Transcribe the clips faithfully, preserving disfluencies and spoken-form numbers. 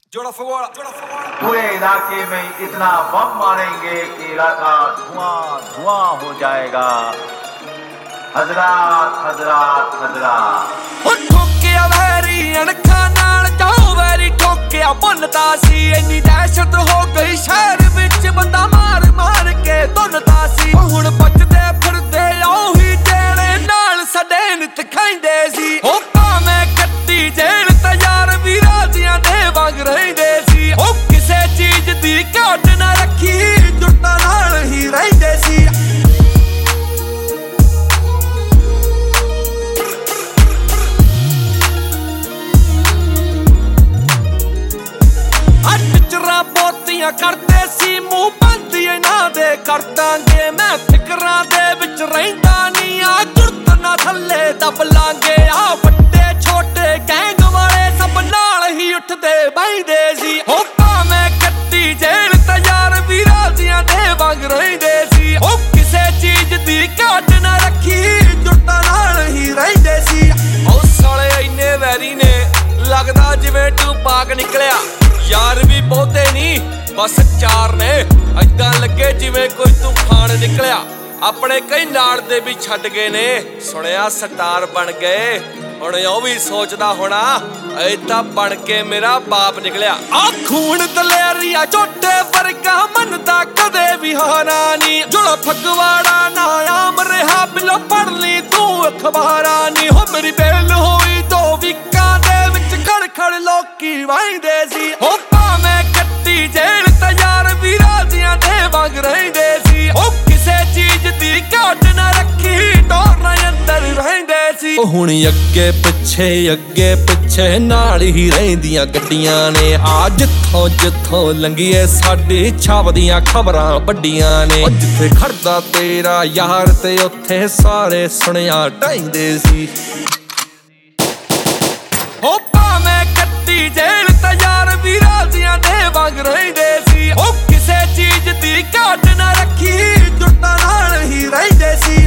जोड़ा फगवाड़ा पूरे इलाके में इतना बम मारेंगे कि इलाका धुआं धुआं हो जाएगा। हजरात हजरात हजरात ठोकिया वैरी अणखा नाल जाओ वैरी ठोकिया बनता सी इन्नी दहशत हो गई शहर विच बंदा मार मार के धुनता सी हुण बचदे फिरदे ओही जेड़े नाल सडे नित खाइंदे सी ओ भावें कट्टी जेल ते यार भी राजियां दे वांग रहिंदे सी ओ किसे चीज दी घाट ना रखी जुट्टां नाल ही रहिंदे सी। बोतियां करते सी मुंह बंद इन्हां दे कर दांगे मैं फिकरां दे विच रहिंदा नी आ जुर्त ना थल्ले दब लांगे आ वड्डे छोटे गैंग वाले सब नाल ही उठदे बैठदे सी ओ भावें कट्टी जेल ते यार भी राजियां दे वांग रहिंदे सी ओ किसे चीज दी घाट ना रखी जुर्तां नाल ही रहिंदे सी। ओ साले इन्ने वैरी ने लगदा जिवें टूपाक निकलिया यार भी बहुते नी बस चार ने ऐदां लगे जिवें कोई तूफान निकलिया अपने कई नाल दे भी छड्ड गए ने सुनिया स्टार बन गए हुण ओ भी सोचदा होना ऐदां बन के मेरा बाप निकलिया। आ खून दलेरिया छोटे वर्गा मनदा कदे भी हारा नी जुड़ा फगवाड़ा ना आम रहा बिलो पढ़ ली तू अखबारां नी हो मेरी बेल होई दो विकां दे विच खड़ खड़ लोकी वाहिंदे सी हो भावें कट्टी जेल ते यार भी राजियां दे वांग रहिंदे सी ओ किसे चीज दी घाट ना रखी डोर अंदर रहिंदे सी। हुण अगे पिछे अगे पिछे नाल ही रहिंदियां गड्डियां ने आ जिथों जिथों लंघीए साडी छावदियां खबरां वड्डियां ने जिथे खड़दा तेरा यार ते उत्थे सारे सुनिया ढाइंदे सी ओ भावें कट्टी जेल ते यार भी राजियां दे वांग रहिंदे सी ओ किसे चीज दी घाट ना रखी जुट्टां नाल ही रहिंदे सी।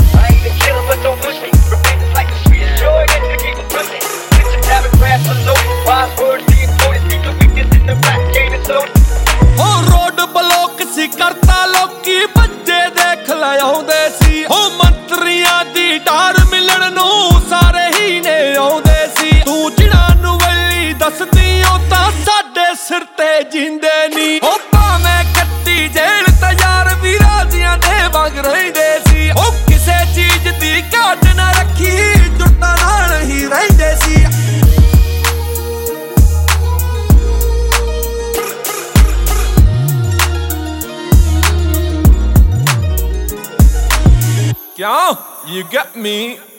हो रोड ब्लॉक सी करता लोकी बच्चे देख लाउंदे सी हो मंत्रियां दी डार मिलण नूं सारे ही ने आउंदे सी तू जिहड़ा नूं वली दसदी ओ तां साडे सिर ते जिंदे नी हो भावें कट्टी जेल ते यार भी राजियां दे वांग रहिंदे सी ओ किसे चीज दी घाट ना रखी जुट्टां नाल ही रहिंदे सी। Yo, you got me.